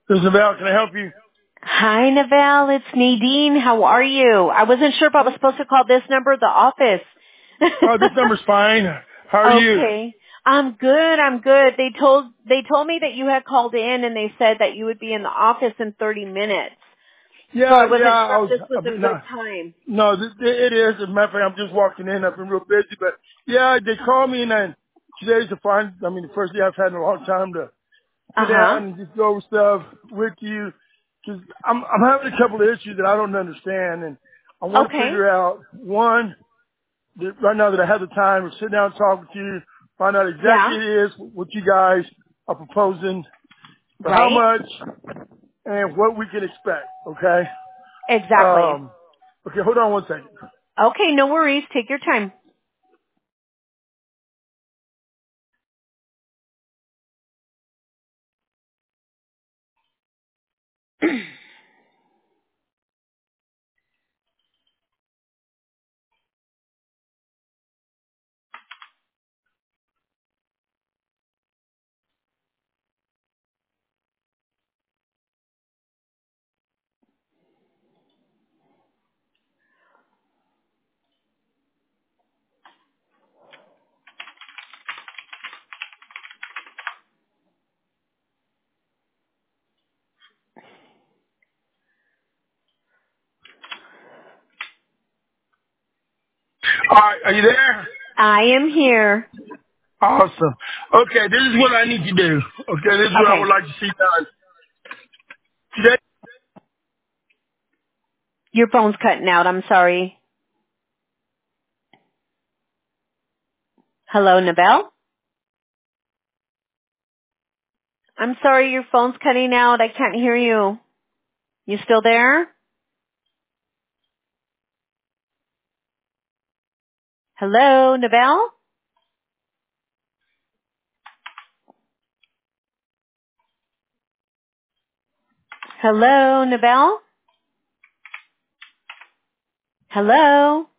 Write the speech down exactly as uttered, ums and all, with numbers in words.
This is Val. Can I help you? Hi, Navelle. It's Nadine. How are you? I wasn't sure if I was supposed to call this number, the office. Oh, this number's fine. How are you? Okay. I'm good. I'm good. They told they told me that you had called in and they said that you would be in the office in thirty minutes. So I Yeah, yeah. wasn't sure I if was. this was I've a been, good uh, time. no, th- it is. As a matter of fact, I'm just walking in. I've been real busy, but yeah, they called me, and then today's the fine. I mean, the first day I've had in a long time to sit Uh-huh. down and just go over stuff with you. Because I'm I'm having a couple of issues that I don't understand, and I want to Okay. figure out one. That right now that I have the time to sit down and talk with you, find out exactly Yeah. what it is what you guys are proposing, for how Right? much, and what we can expect. Okay. Exactly. Um. Okay. Hold on one second. Okay, no worries. Take your time. All right. Are you there? I am here. Awesome. Okay. This is what I need to do. Okay. This is what I would Okay. like to see done today. Your phone's cutting out. I'm sorry. Hello, Navelle? I'm sorry, your phone's cutting out. I can't hear you. You still there? Hello, Navelle? Hello, Navelle? Hello?